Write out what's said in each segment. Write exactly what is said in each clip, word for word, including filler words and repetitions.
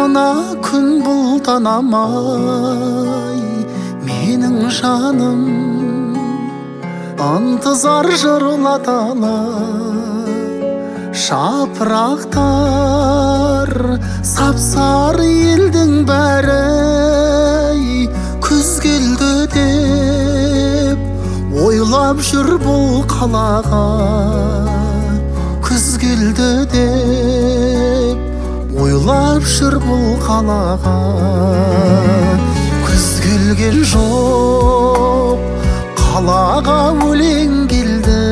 мына күн бұлтанамай менің жаным ынтызар жырлатала жапырақтар сап-сары елдің бәрі күз келді деп ойлап жүр бұл қалаға, күз келді деп ойлап жүр бұл қалаға. Күз келген жоқ, қалаға өлең келді,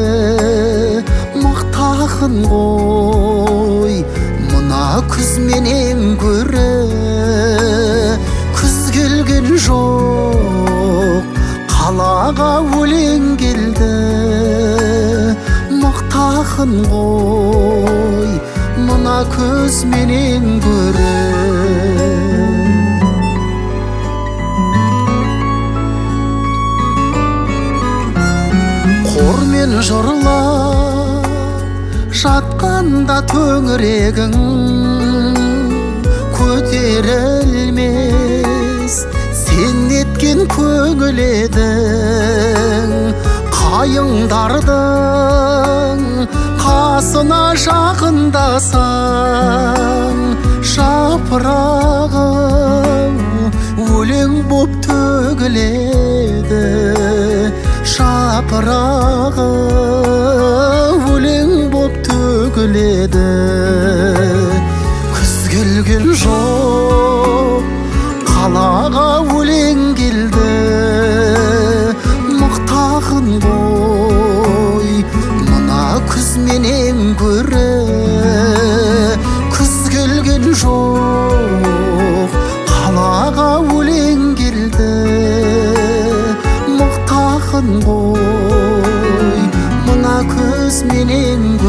мақтағын ғой мына күз менен көрі. Күз келген жоқ, қалаға өлең келді, мақтағын ғой мына күз менен көрі. Қормен жырлап жатқанда төңірегің көтерілмес, сен неткен көңіл едің. Қайыңдардың қасына жақындасаң, жапырағың өлең боп төгіледі, жапырағы өлең боп төгіледі. Күз келген жоқ, қалаға өлең келді, мақтағын ғой мына күз менен көрі. Күз келген жоқ, қалаға өлең келді, мақтағын ғой мына күз менен